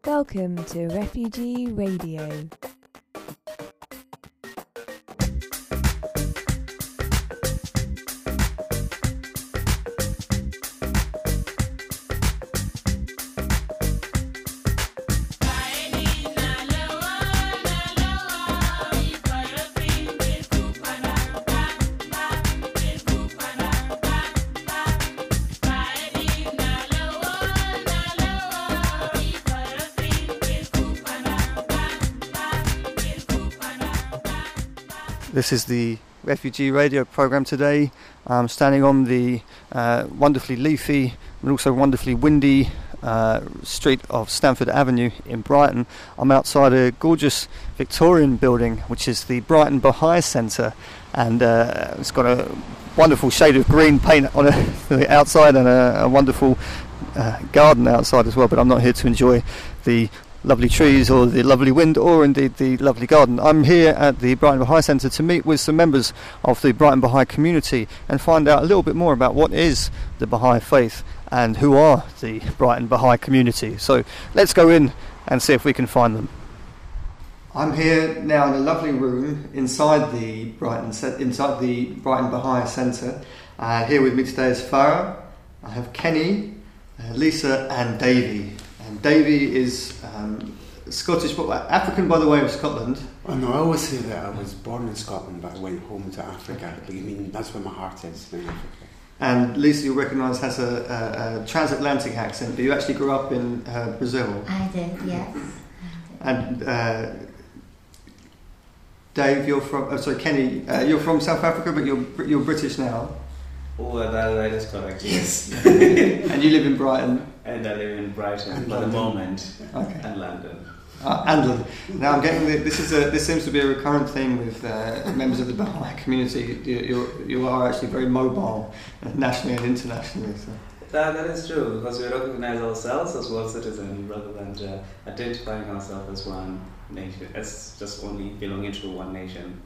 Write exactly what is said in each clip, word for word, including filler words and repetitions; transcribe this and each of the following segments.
Welcome to Refugee Radio. This is the Refugee Radio programme today. I'm standing on the uh, wonderfully leafy and also wonderfully windy uh, street of Stamford Avenue in Brighton. I'm outside a gorgeous Victorian building which is the Brighton Baha'i Centre, and uh, it's got a wonderful shade of green paint on the outside and a, a wonderful uh, garden outside as well, but I'm not here to enjoy the lovely trees or the lovely wind or indeed the lovely garden. I'm here at the Brighton Baha'i Centre to meet with some members of the Brighton Baha'i community and find out a little bit more about what is the Baha'i faith and who are the Brighton Baha'i community. So let's go in and see if we can find them. I'm here now in a lovely room inside the Brighton inside the Brighton Baha'i Centre. Uh, here with me today is Farah. I have Kenny, uh, Lisa and Davey. And Davey is um, Scottish, but African by the way of Scotland. Oh no, I always say that I was born in Scotland, but I went home to Africa. But I mean, that's where my heart is, in Africa. And Lisa, you'll recognise, has a, a, a transatlantic accent, but you actually grew up in uh, Brazil. I did, yes. And uh, Dave, you're from. Oh, sorry, Kenny, uh, you're from South Africa, but you're you're British now. Oh, that, that is correct, yes. And you live in Brighton? And I live in Brighton and for London. the moment, okay. And London. Uh, and London. Now I'm getting the, this is a, this seems to be a recurrent theme with uh, members of the Baha'i community. You, you're, you are actually very mobile, uh, nationally and internationally. So. That, that is true, because we recognize ourselves as world citizens rather than uh, identifying ourselves as one nation, as just only belonging to one nation.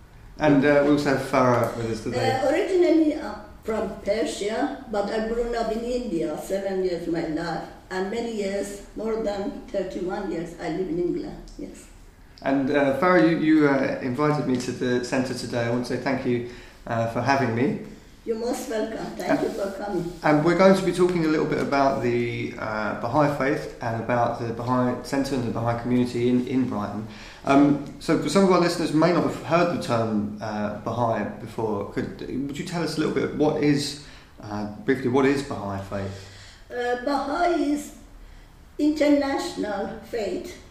And uh, we also have Farah with us today. Uh, originally uh, from Persia, but I grew up in India, seven years of my life, and many years, more than thirty-one years, I live in England, yes. And uh, Farah, you, you uh, invited me to the centre today. I want to say thank you uh, for having me. You're most welcome. Thank uh, you for coming. And we're going to be talking a little bit about the uh, Baha'i faith and about the Baha'i Centre and the Baha'i community in, in Brighton. Um, so for some of our listeners may not have heard the term uh, Baha'i before. Could, would you tell us a little bit what is, uh, briefly, what is Baha'i faith? Uh, Baha'i is international faith,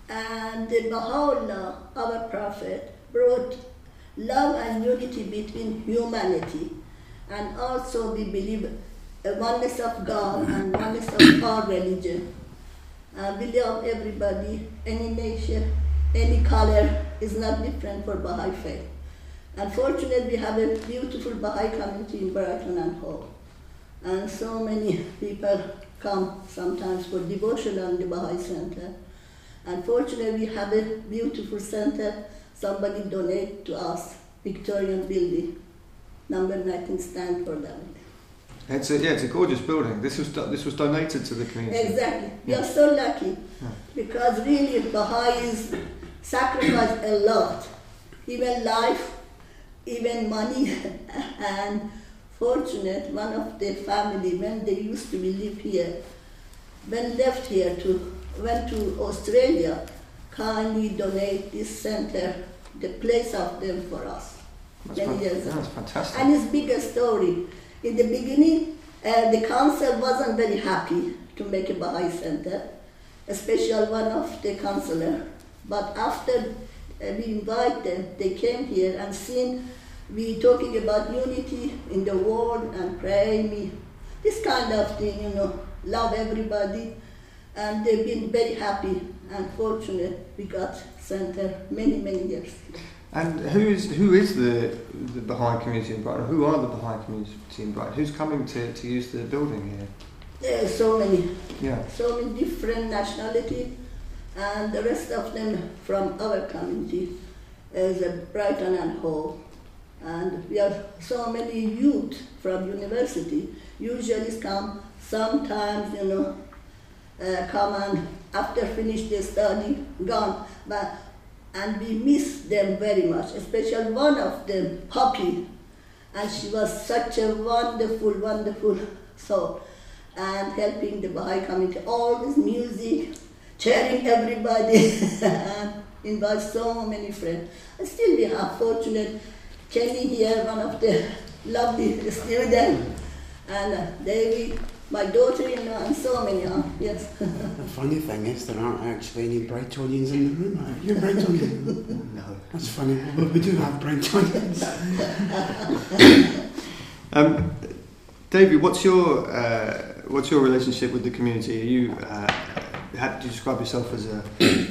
and the Baha'u'llah, our prophet, brought love and unity between humanity. And also we believe a oneness of God and oneness of our religion. Uh, we love everybody, any nation, any color is not different for Baha'i faith. Unfortunately, we have a beautiful Baha'i community in Brighton and Hove. And so many people come sometimes for devotion on the Baha'i Center. Unfortunately, we have a beautiful center. Somebody donate to us, Victorian building. Number nineteen Stanford Avenue. It's a, yeah, it's a gorgeous building. This was do, this was donated to the community. Exactly. Yeah. We are so lucky yeah. because really Baha'is sacrifice a lot, even life, even money. And fortunate, one of the family, when they used to live here, when left here to went to Australia, kindly donate this center, the place of them for us. That's Many fan- years yeah, ago. that's fantastic. And it's bigger story. In the beginning, uh, the council wasn't very happy to make a Baha'i center, especially one of the councillor. But after uh, we invited them, they came here and seen we talking about unity in the world and praying me, this kind of thing, you know, love everybody. And they've been very happy and fortunate we got center many, many years. And who is who is the the Baha'i community in Brighton? Who are the Baha'i community in Brighton? Who's coming to, to use the building here? There are so many, yeah, so many different nationality, and the rest of them from our community is Brighton and Hove. And we have so many youth from university. Usually come sometimes, you know, uh, come and after finish their study, gone. But and we miss them very much, especially one of them, Poppy. And she was such a wonderful, wonderful soul. And helping the Baha'i community, all this music, cheering everybody, and invite so many friends. And still we have fortunate Kelly here, one of the lovely students, and uh, David, my daughter-in-law, and so many. Uh, yes. The funny thing is there aren't actually any Brightonians in the room. Are you Brightonian? No. That's funny. Well, we do have Brightonians. um, David, what's your uh, what's your relationship with the community? Are you uh, how do you describe yourself as a?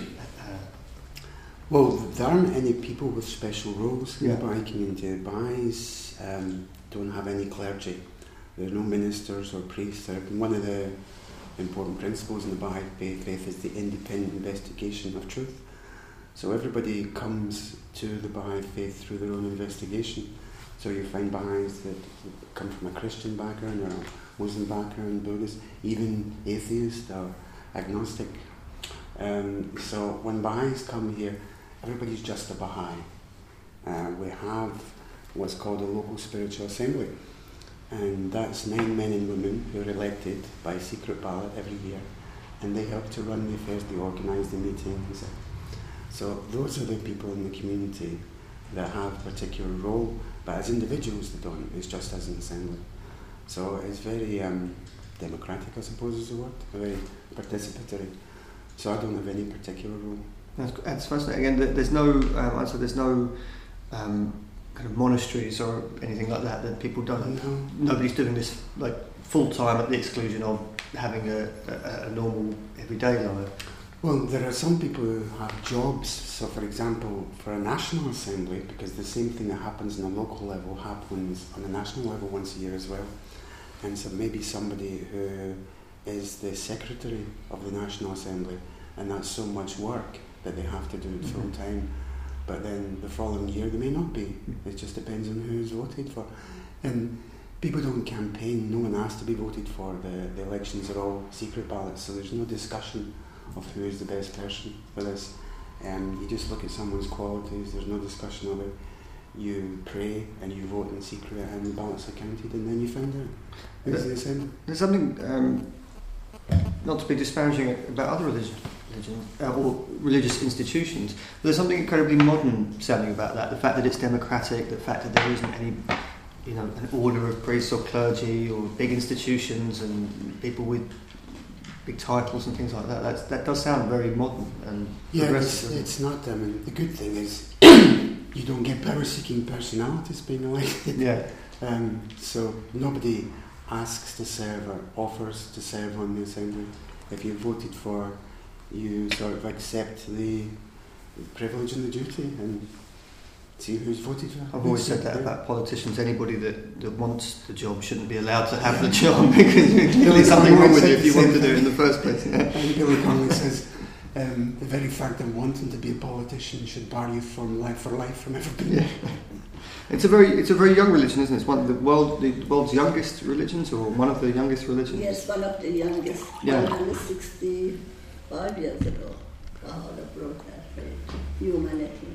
Well, there aren't any people with special roles in Yeah. the Baha'i community. The Baha'is um, don't have any clergy. There's no ministers or priests. There- One of the important principles in the Baha'i faith, faith is the independent investigation of truth. So everybody comes to the Baha'i faith through their own investigation. So you find Baha'is that come from a Christian background or a Muslim background, Buddhist, even atheist or agnostic. Um, so when Baha'is come here, everybody's just a Baha'i. Uh, we have what's called a local spiritual assembly, and that's nine men and women who are elected by secret ballot every year, and they help to run the affairs, they organise the meetings. So those are the people in the community that have a particular role, but as individuals they don't, it's just as an assembly. So it's very um, democratic, I suppose is the word, very participatory. So I don't have any particular role. That's, that's fascinating. And th- there's no, um, I said there's no um, kind of monasteries or anything like that that people don't. No. Nobody's doing this like full time at the exclusion of having a, a, a normal everyday life. Well, there are some people who have jobs. So, for example, for a national assembly, because the same thing that happens on a local level happens on a national level once a year as well. And so maybe somebody who is the secretary of the National Assembly, and that's so much work that they have to do it Mm-hmm. full time. But then the following year they may not be. It just depends on who's voted for. And people don't campaign. No one has to be voted for. The, the elections are all secret ballots, so there's no discussion of who is the best person for this. Um, you just look at someone's qualities. There's no discussion of it. You pray and you vote in secret, and the ballots are counted, and then you find out who's the assembly. There's something, um, not to be disparaging about other religion, religion uh, or religious institutions, but there's something incredibly modern sounding about that. The fact that it's democratic, the fact that there isn't any, you know, an order of priests or clergy or big institutions and people with big titles and things like that. That's, that does sound very modern and Yeah, progressive. it's, doesn't it? it's not. I mean, the good thing is you don't get power-seeking personalities being elected. Yeah. Um, so nobody asks to serve or offers to serve on the assembly. If you voted for, you sort of accept the privilege and the duty and see who's voted for. I've always said that about politicians. Anybody that, that wants the job shouldn't be allowed to have the job because there's something wrong with it if you want to do it in the first place. Yeah. And Billy Connolly says um, the very fact of wanting to be a politician should bar you from life for life from ever being. Yeah. It's a very it's a very young religion, isn't it? It's one of the world the world's youngest religions, or one of the youngest religions. Yes, one of the youngest, Yeah. one hundred sixty-five years ago, Baha'u'llah brought that faith, humanity.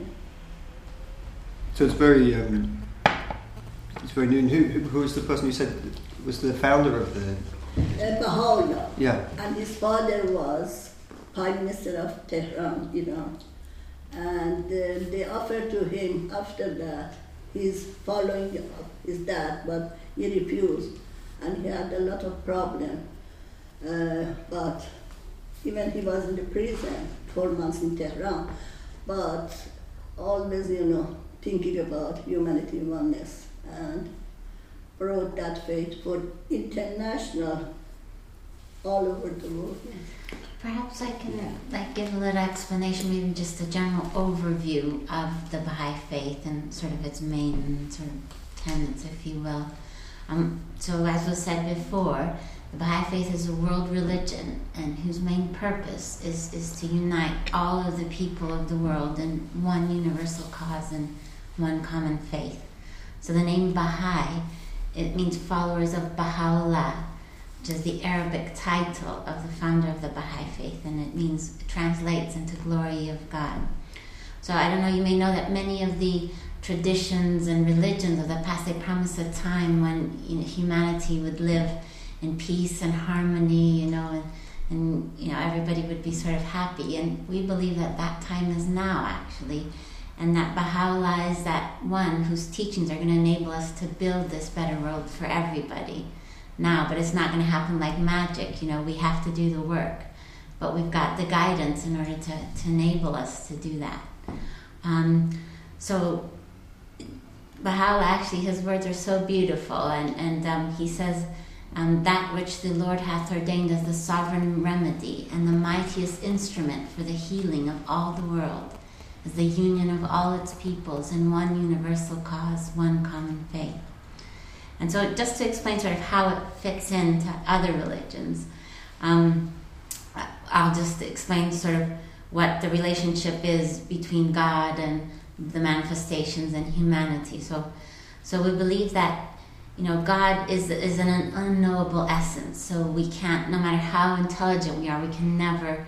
So it's very um, it's very new. And who, who who was the person you said was the founder of the? Uh, Baha'u'llah, Yeah. and his father was Prime Minister of Tehran, you know, and uh, they offered to him after that, he's following his dad, but he refused, and he had a lot of problem. Uh, but even he was in the prison, four months in Tehran, but always, you know, thinking about humanity oneness, and brought that faith for international, all over the world. Perhaps I can like give a little explanation, maybe just a general overview of the Baha'i faith and sort of its main sort of tenets, if you will. Um, so as was said before, the Baha'i faith is a world religion, and whose main purpose is, is to unite all of the people of the world in one universal cause and one common faith. So the name Baha'i, it means followers of Baha'u'llah, which is the Arabic title of the founder of the Baha'i Faith, and it means, it translates into glory of God. So I don't know, you may know that many of the traditions and religions of the past, they promise a time when, you know, humanity would live in peace and harmony, you know, and, and you know, everybody would be sort of happy. And we believe that that time is now, actually, and that Baha'u'llah is that one whose teachings are going to enable us to build this better world for everybody now. But it's not going to happen like magic, you know, we have to do the work. But we've got the guidance in order to, to enable us to do that. Um, so Baha'u'llah, actually, his words are so beautiful, and, and um, he says, um, that which the Lord hath ordained as the sovereign remedy and the mightiest instrument for the healing of all the world is the union of all its peoples in one universal cause, one common faith. And so just to explain sort of how it fits into other religions, um, I'll just explain sort of what the relationship is between God and the manifestations and humanity. So, so we believe that, you know, God is is an unknowable essence. So we can't, no matter how intelligent we are, we can never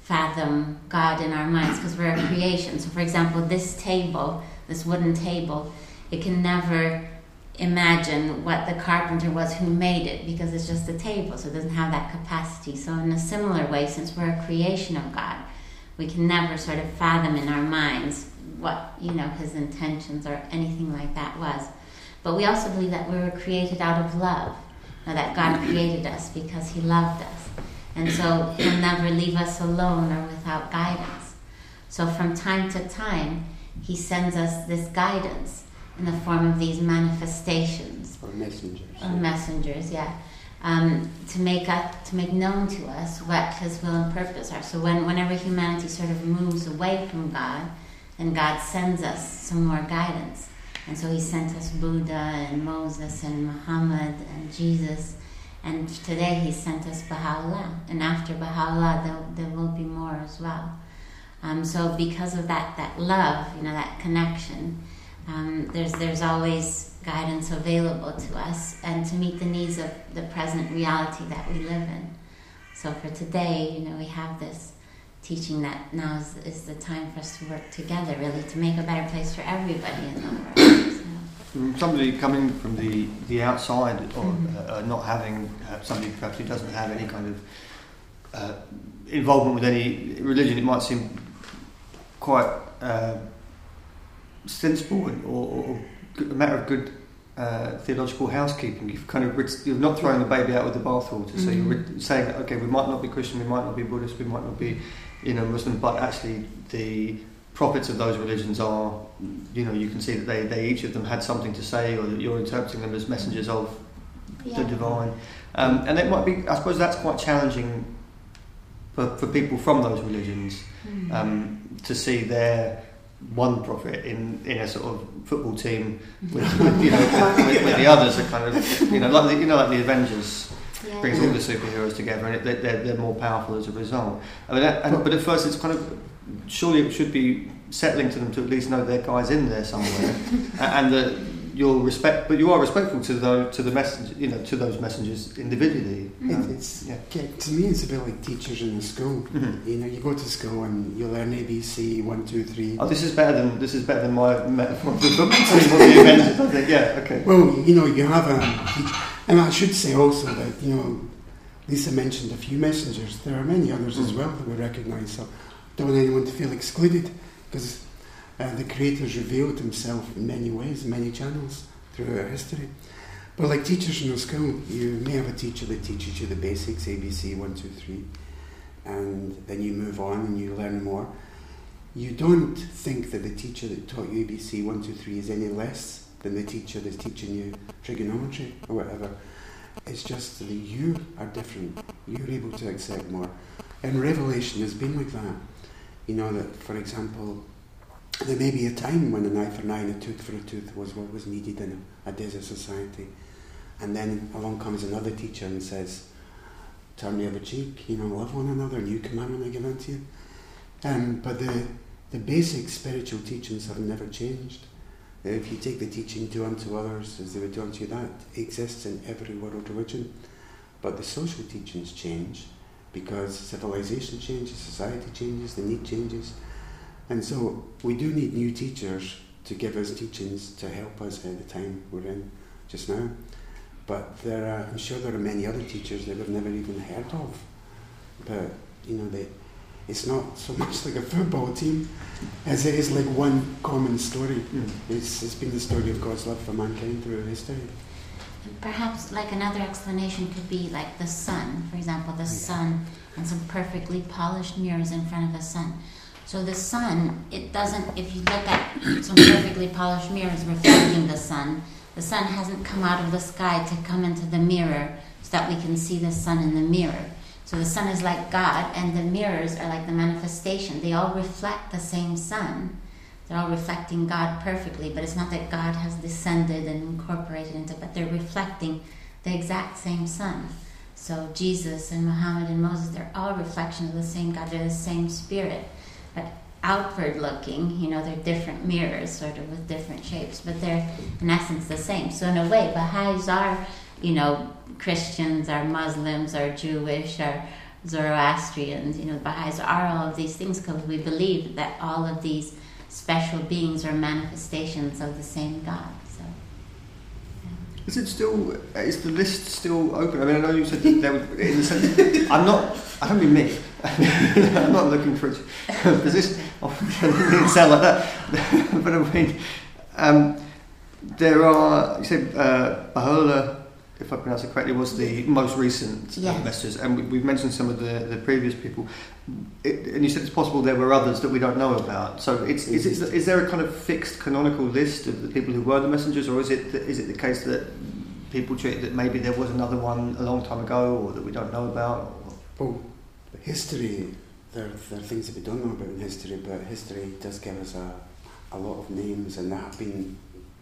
fathom God in our minds because we're a creation. So, for example, this table, this wooden table, it can never imagine what the carpenter was who made it because it's just a table, so it doesn't have that capacity. So, in a similar way, since we're a creation of God, we can never sort of fathom in our minds what, you know, his intentions or anything like that was. But we also believe that we were created out of love, or that God created us because he loved us. And so he'll never leave us alone or without guidance. So from time to time, he sends us this guidance in the form of these manifestations. Or messengers. Or messengers, yeah. Um, to make us, to make known to us what his will and purpose are. So when whenever humanity sort of moves away from God, then God sends us some more guidance. And so he sent us Buddha and Moses and Muhammad and Jesus. And today he sent us Baha'u'llah. And after Baha'u'llah, there, there will be more as well. Um, so because of that, that love, you know, that connection, um, there's there's always guidance available to us and to meet the needs of the present reality that we live in. So for today, you know, we have this teaching that now is, is the time for us to work together, really, to make a better place for everybody in the world. So. Somebody coming from the, the outside, or Mm-hmm. uh, not having uh, somebody perhaps who doesn't have any kind of uh, involvement with any religion, it might seem quite uh, sensible or, or a matter of good uh, theological housekeeping. You've kind of you're not throwing the baby out with the bathwater. So Mm-hmm. you're saying, okay, we might not be Christian, we might not be Buddhist, we might not be, you know, Muslim, but actually the prophets of those religions are, you know, you can see that they, they each of them had something to say, or that you're interpreting them as messengers of Yeah. the divine. Um, and it might be, I suppose that's quite challenging for, for people from those religions, Mm-hmm. um, to see their one prophet in, in a sort of football team with, with you know with, with, with the others are kind of, you know, like the, you know like the Avengers Yeah. brings all the superheroes together, and it, they're, they're more powerful as a result. I mean, that, and, but at first it's kind of, surely it should be settling to them to at least know their guy's in there somewhere, and that you'll respect, but you are respectful to those, to the message, you know, to those messengers individually. It, Um, it's yeah. yeah, to me, it's a bit like teachers in the school. Mhm. You know, you go to school and you learn A B C, one, two, three. Oh, this is better than this is better than my metaphor of the football team of the Avengers. I think, yeah, okay. Well, you know, you have a, and I should say also that, you know, Lisa mentioned a few messengers. There are many others as Mm. well that we recognise. So don't want anyone to feel excluded, because uh, the Creator's revealed himself in many ways, many channels through our history. But like teachers in a school, you may have a teacher that teaches you the basics, A B C, one, two, three, and then you move on and you learn more. You don't think that the teacher that taught you A B C, one, two, three is any less than the teacher that's teaching you trigonometry or whatever. It's just that you are different. You're able to accept more. And Revelation has been like that. You know, that, for example, there may be a time when an eye for an eye and a tooth for a tooth was what was needed in a, a desert society. And then along comes another teacher and says, turn the other cheek, you know, love one another, new commandment I give unto you. Um, but the, the basic spiritual teachings have never changed. If you take the teaching, do unto others as they would do unto you, that exists in every world religion. but the social teachings change because civilization changes, society changes, the need changes. And so we do need new teachers to give us teachings to help us at the time we're in just now. But there are, I'm sure there are many other teachers that we've never even heard of. But, you know, they, it's not so much like a football team as it is like one common story. Mm. It's, it's been the story of God's love for mankind through history. Perhaps like another explanation could be like the sun, for example, the yeah. sun and some perfectly polished mirrors in front of the sun. So the sun, it doesn't, if you look at some perfectly polished mirrors reflecting the sun, the sun hasn't come out of the sky to come into the mirror so that we can see the sun in the mirror. So the sun is like God, and the mirrors are like the manifestation. They all reflect the same sun. They're all reflecting God perfectly, but it's not that God has descended and incorporated into it, but they're reflecting the exact same sun. So Jesus and Muhammad and Moses, they're all reflections of the same God. They're the same spirit. But outward looking, you know, they're different mirrors, sort of with different shapes, but they're in essence the same. So in a way, Baha'is are, you know, Christians, are Muslims, are Jewish, are Zoroastrians. You know, Baha'is are all of these things because we believe that all of these special beings are manifestations of the same God. So, yeah. Is it still? Is the list still open? I mean, I know you said that there would. In the sense, I'm not. I don't mean me. I'm not looking for a position. Oh, it didn't sound like that. But I mean, um, there are. You said uh, Baha'u'llah, if I pronounce it correctly, was the most recent yes. uh, messages, and we, we've mentioned some of the, the previous people. It, and you said it's possible there were others that we don't know about. So, it's, is, it, is there a kind of fixed canonical list of the people who were the messengers, or is it is it the case that people treat that maybe there was another one a long time ago, or that we don't know about? Well, history, there, there are things that we don't know about in history, but history does give us a, a lot of names, and there have been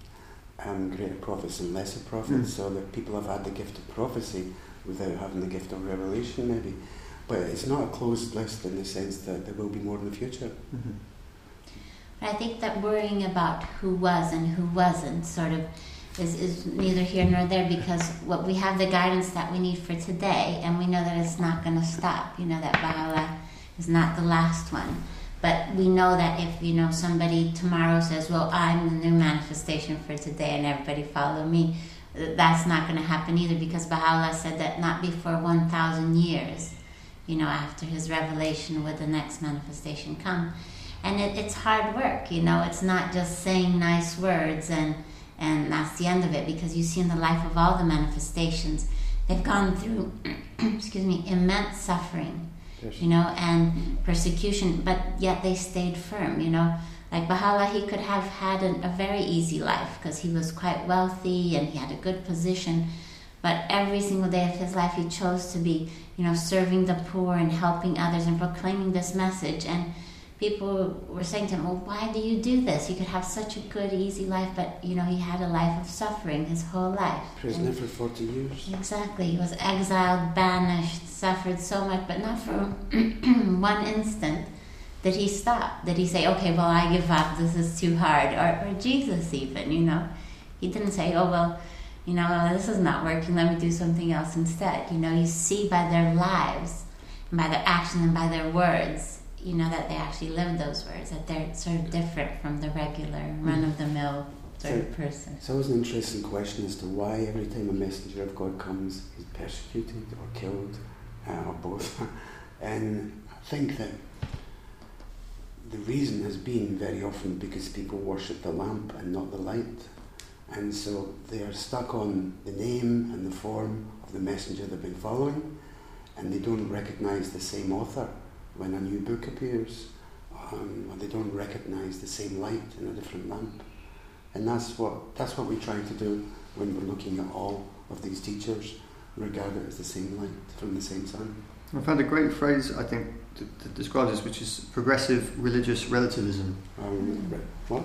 um, greater prophets and lesser prophets, mm. so that people have had the gift of prophecy without having the gift of revelation, maybe. But it's not a closed list in the sense that there will be more in the future. Mm-hmm. I think that worrying about who was and who wasn't sort of is, is neither here nor there, because what we have the guidance that we need for today, and we know that it's not going to stop. You know that Baha'u'llah is not the last one. But we know that if, you know, somebody tomorrow says, well, I'm the new manifestation for today and everybody follow me, that's not going to happen either, because Baha'u'llah said that not before one thousand years, you know, after his revelation would the next manifestation come. And it, it's hard work, you know, it's not just saying nice words and, and that's the end of it, because you see in the life of all the manifestations, they've gone through, excuse me, immense suffering, yes. you know, and persecution, but yet they stayed firm, you know. Like Baha'u'llah, he could have had a, a very easy life because he was quite wealthy and he had a good position, but every single day of his life he chose to be, you know, serving the poor and helping others and proclaiming this message. And people were saying to him, well, why do you do this? You could have such a good, easy life, but, you know, he had a life of suffering his whole life. Prisoner for forty years. Exactly. He was exiled, banished, suffered so much, but not for one instant did he stop. Did he say, okay, well, I give up, this is too hard? Or, or Jesus even, you know. He didn't say, oh, well, you know, this is not working, let me do something else instead. You know, you see by their lives, and by their actions and by their words, you know, that they actually live those words, that they're sort of different from the regular, run-of-the-mill sort so, of person. It's always an interesting question as to why every time a messenger of God comes, he's persecuted or killed, uh, or both. And I think that the reason has been very often because people worship the lamp and not the light. And so they are stuck on the name and the form of the messenger they've been following, and they don't recognize the same author when a new book appears, um, or they don't recognize the same light in a different lamp. And that's what that's what we're trying to do when we're looking at all of these teachers, regard it as the same light from the same sun. I found a great phrase, I think, that, that describes this, which is progressive religious relativism. Um, re- what?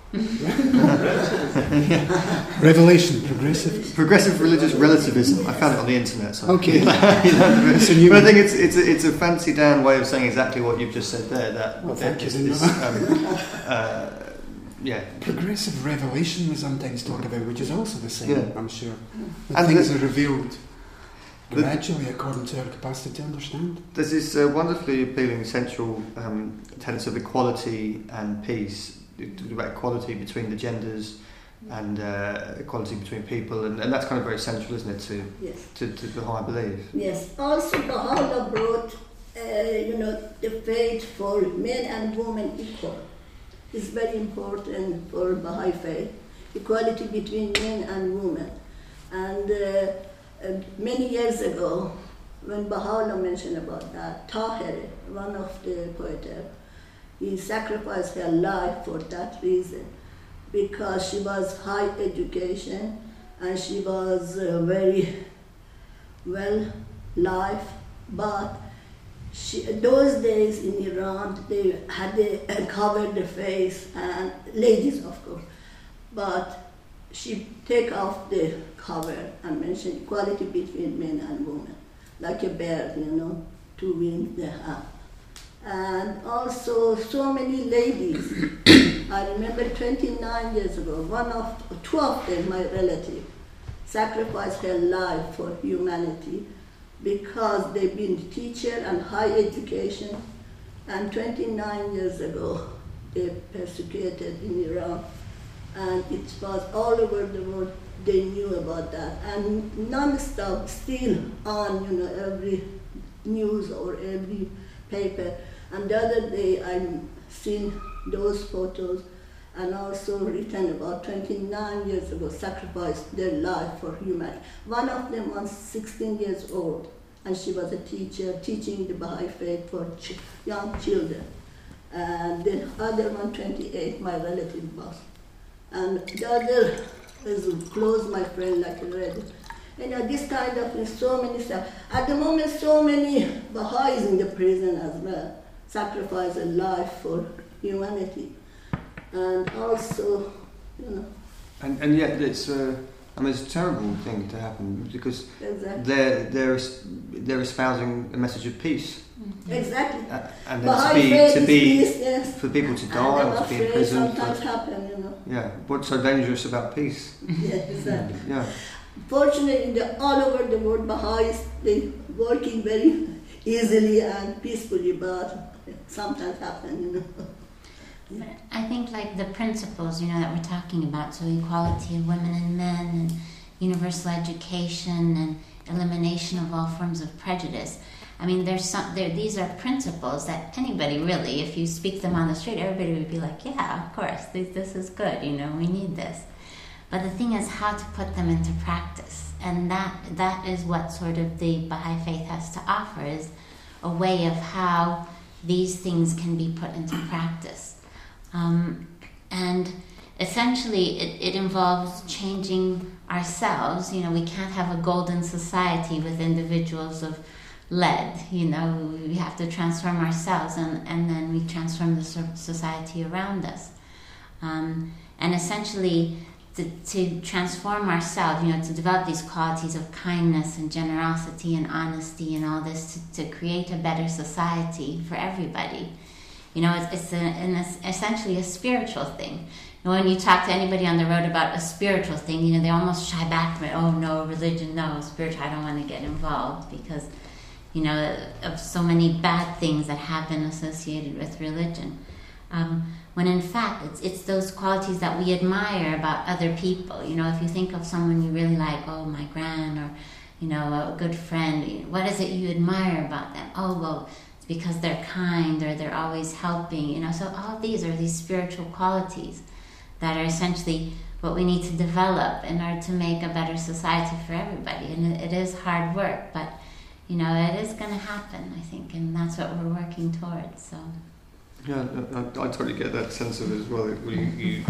Revelation, progressive progressive religious relativism. I found it on the internet. So okay, you know, but, but I think it's it's a, it's a fancy down way of saying exactly what you've just said there. That well, thank this, you. This, um, uh, yeah, progressive revelation we sometimes talk about, which is also the same. Yeah. I'm sure. And things the, are revealed. gradually according to our capacity to understand. There's this uh, wonderfully appealing central um, tenets of equality and peace. You talk about equality between the genders and uh, equality between people, and, and that's kind of very central, isn't it, to Yes. to, to Baha'i belief? Yes. Also, Baha'u'llah brought, uh, you know, the faith for men and women equal. It's very important for Baha'i faith, equality between men and women. And uh, uh, many years ago, when Baha'u'llah mentioned about that, Tahir, one of the poets, he sacrificed her life for that reason, because she was high education and she was uh, very well life, but she, those days in Iran they had to uh, cover the face, and ladies of course, but she take off the cover and mentioned equality between men and women, like a bird, you know, two wings they have. And also so many ladies. I remember twenty-nine years ago, one of, two of them, my relative, sacrificed her life for humanity because they've been teacher and high education, and twenty-nine years ago they persecuted in Iran, and it was all over the world. They knew about that, and non-stop, still on, you know, every news or every paper. And the other day I seen those photos, and also written about twenty-nine years ago, sacrificed their life for humanity. One of them was sixteen years old, and she was a teacher teaching the Baha'i faith for ch- young children. And the other one, twenty-eight, my relative was. And the other is close, my friend, like I read. You know, this kind of, so many stuff. At the moment, so many Baha'is in the prison as well, sacrifice a life for humanity. And also, you know. And and yet it's uh, I mean it's a terrible thing to happen, because Exactly. they're they're es- they're espousing a message of peace, Exactly. uh, and then Baha'i to be faith to is be peace, yes. for people to And die I'm or to be in afraid prison. sometimes For, happen, you know. yeah, what's so dangerous about peace? Yeah, exactly. Yeah, Fortunately, the, all over the world, Baha'is, they working very easily and peacefully, but sometimes happen, you know. But I think like the principles, you know, that we're talking about, so equality of women and men, and universal education, and elimination of all forms of prejudice. I mean, there's some. There, these are principles that anybody really, if you speak them on the street, everybody would be like, yeah, of course, this, this is good. You know, we need this. But the thing is how to put them into practice, and that that is what sort of the Baha'i faith has to offer, is a way of how these things can be put into practice. Um, and essentially it, it involves changing ourselves. You know, we can't have a golden society with individuals of lead. You know, we have to transform ourselves, and, and then we transform the so- society around us. Um, and essentially to, to transform ourselves, you know, to develop these qualities of kindness and generosity and honesty and all this to, to create a better society for everybody. You know, it's, it's, a, an, it's essentially a spiritual thing. You know, when you talk to anybody on the road about a spiritual thing, you know, they almost shy back from it. Oh, no, religion, no, spiritual, I don't want to get involved, because, you know, of so many bad things that have been associated with religion. Um, when in fact, it's it's those qualities that we admire about other people. You know, if you think of someone you really like, oh, my gran, or, you know, a good friend, what is it you admire about them? Oh, well, it's because they're kind, or they're always helping, you know. So all these are these spiritual qualities that are essentially what we need to develop in order to make a better society for everybody. And it, it is hard work, but, you know, it is going to happen, I think, and that's what we're working towards, so... yeah, I, I totally get that sense of it as well. You, you,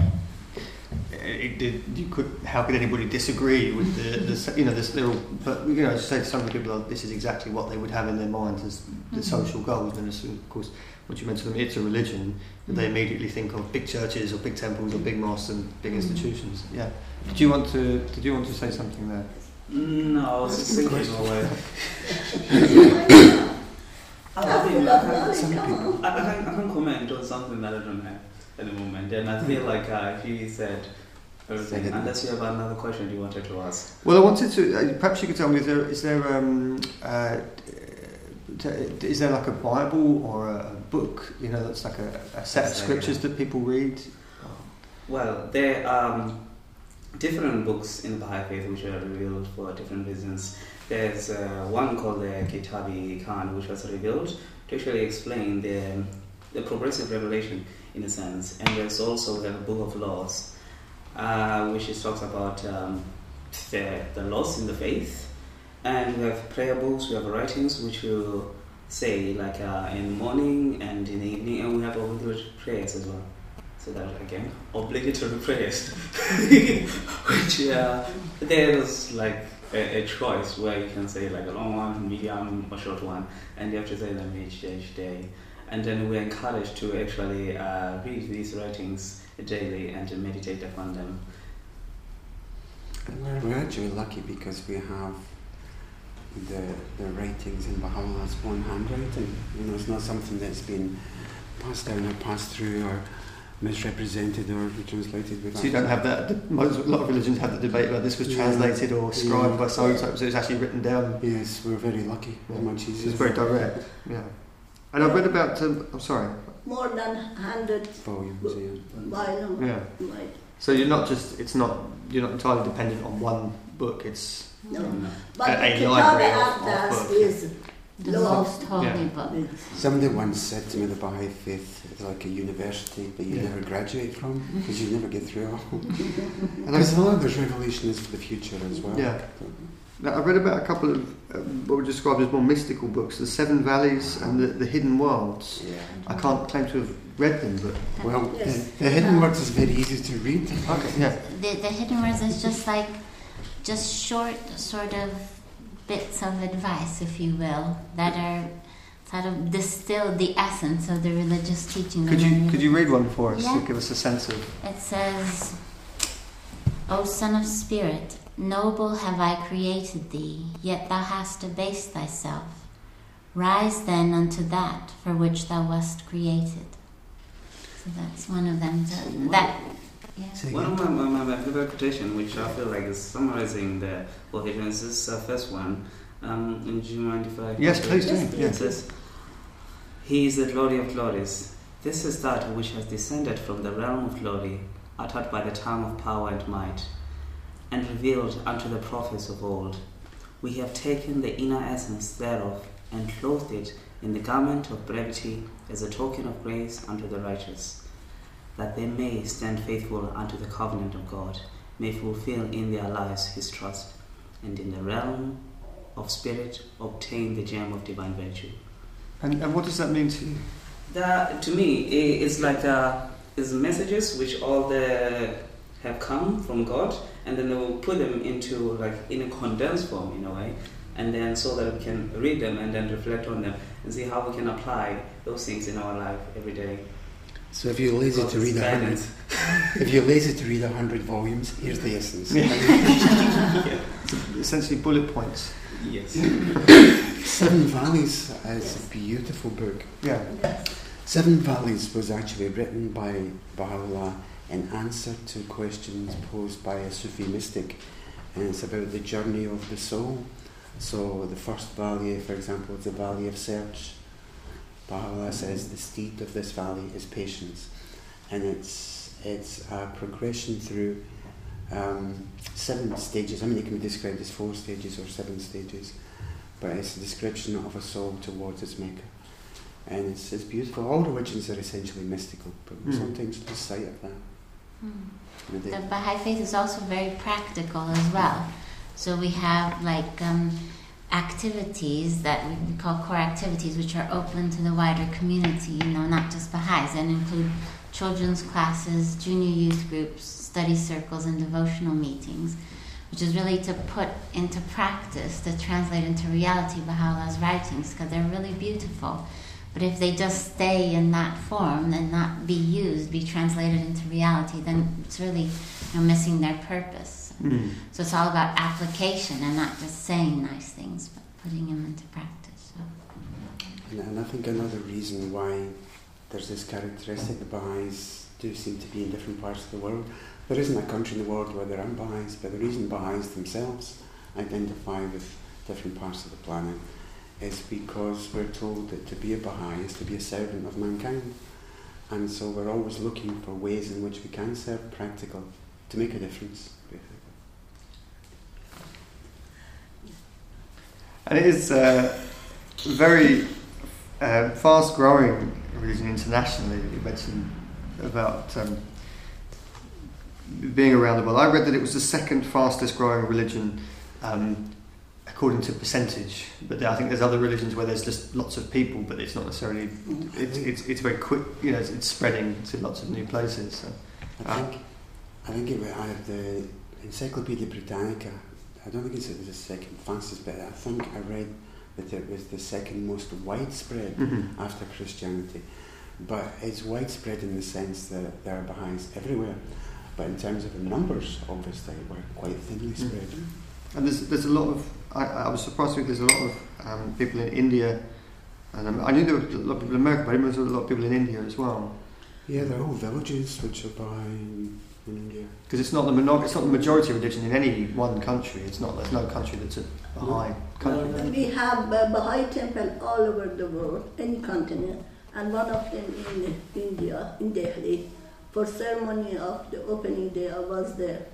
it did. You could. How could anybody disagree with the, the you know, this little? But you know, as you say to some people, this is exactly what they would have in their minds as the mm-hmm. social goals. And as, of course, what you mentioned to them, it's a religion. Mm-hmm. They immediately think of big churches or big temples or big mosques and big mm-hmm. institutions. Yeah. Did you want to? Did you want to say something there? No, I was just thinking away. I think I can, I can comment on something that I don't have at the moment, and I feel like uh, he said everything. Unless you have another question you wanted to ask. Well, I wanted to. Uh, perhaps you could tell me: is there is there um, uh, t- is there like a Bible or a, a book? You know, that's like a, a set of scriptures that people read. Well, there are um, different books in the Baha'i faith which are revealed for different reasons. There's uh, one called the Kitab-i-Khan, which was revealed to actually explain the the progressive revelation in a sense, and there's also the Book of Laws, uh, which is, talks about um, the the laws in the faith, and we have prayer books, we have writings which will say like uh, in the morning and in the evening, and we have obligatory prayers as well. So that again, obligatory prayers, which uh, there's like a, a choice where you can say like a long one, medium, or short one, and you have to say them each, each day. And then we're encouraged to actually uh, read these writings daily and to meditate upon them. And we're, we're actually lucky because we have the the writings in Baha'u'llah's own handwriting. You know, it's not something that's been passed down or passed through or misrepresented or translated. With So you don't have that. The, most, a lot of religions have the debate about this was Yeah. translated or scribed Yeah. by so and so. So it's actually written down. Yes, we're very lucky. Yeah. It's much So easier. it's very direct. Yeah. And I've read about. Um, I'm sorry. More than one hundred Volumes, yeah. volumes. Yeah. Right. So you're not just. It's not. You're not entirely dependent on one book. It's. No. No. But A- a the library Kitab of- of al-Aqdas books. is The law. most holy Yeah. book. Somebody once said to me the Baha'i faith is like a university that you Yeah. never graduate from because you never get through it all. And Because I, a lot of this revelation is for the future as well. Yeah. now, I read about a couple of um, what were described as more mystical books, the Seven Valleys and the, the Hidden Worlds. Yeah. I can't claim to have read them, but Well, Yes. the, the Hidden Words is very easy to read. okay, yeah. The, the hidden words is just like, just short sort of bits of advice, if you will, that are sort of distill the essence of the religious teaching. Could you could you read one for us Yeah. to give us a sense of? It says, O son of spirit, noble have I created thee, yet thou hast abased thyself. Rise then unto that for which thou wast created. So that's one of them. So that, yeah. Say One again. of my, my, my favorite quotation, which I feel like is summarizing the whole history, is this uh, first one. Um, and do you mind if I... Yes, please do. It Yeah. says, He is the glory of glories. This is that which has descended from the realm of glory, uttered by the tongue of power and might, and revealed unto the prophets of old. We have taken the inner essence thereof, and clothed it in the garment of brevity as a token of grace unto the righteous, that they may stand faithful unto the covenant of God, may fulfill in their lives his trust, and in the realm of spirit obtain the gem of divine virtue. And, and what does that mean to you? That, to me, i- it's like uh, it's messages which all the have come from God, and then they will put them into like in a condensed form in a way, and then so that we can read them and then reflect on them and see how we can apply those things in our life every day. So if you're lazy God's to read a hundred, guidance. if you're lazy to read a hundred volumes, here's the essence. Yeah. Essentially, bullet points. Yes. Seven Valleys is a beautiful book. Yeah. Seven Valleys was actually written by Baha'u'llah in answer to questions posed by a Sufi mystic, and it's about the journey of the soul. So the first valley, for example, is the valley of search. Baha'u'llah says the steed of this valley is patience, and it's it's a progression through um, seven stages. I mean, it can be described as four stages or seven stages, but it's a description of a soul towards its maker. And it's, it's beautiful. All religions are essentially mystical, but we Mm. sometimes lose sight of that. Hmm. And The they- Baha'i faith is also very practical as well. So we have like um, activities that we call core activities, which are open to the wider community, you know, not just Baha'is, and include children's classes, junior youth groups, study circles, and devotional meetings, which is really to put into practice, to translate into reality Baha'u'llah's writings, because they're really beautiful. But if they just stay in that form and not be used, be translated into reality, then it's really, you know, missing their purpose. Mm. So it's all about application and not just saying nice things, but putting them into practice. So. and, and I think another reason why there's this characteristic the Baha'is do seem to be in different parts of the world. there isn't a country in the world where there aren't Baha'is, but the reason Baha'is themselves identify with different parts of the planet is because we're told that to be a Baha'i is to be a servant of mankind. And so we're always looking for ways in which we can serve practical, to make a difference. And it is a very uh, fast-growing religion internationally. You mentioned about um, being around the world. I read that it was the second fastest-growing religion um, according to percentage. But I think there's other religions where there's just lots of people, but it's not necessarily. It's it's, it's very quick. You know, it's, it's spreading to lots of new places. So. I think I think it, I have the Encyclopedia Britannica. I don't think it's the second fastest, but I think I read that it was the second most widespread mm-hmm. after Christianity. But it's widespread in the sense that there are Baha'is everywhere. But in terms of the numbers, obviously, we're quite thinly spread. Mm-hmm. And there's there's a lot of. I, I was surprised because there's a lot of um, people in India, and um, I knew there were a lot of people in America, but I didn't know there were a lot of people in India as well. Yeah, there are whole villages which are Baha'i in, in India. Because it's not the monog- it's not the majority religion in any one country. It's not. There's no country that's a Baha'i No. country. We have a Baha'i temple all over the world, any continent, and one of them in India, in Delhi. For ceremony of the opening day, I was there.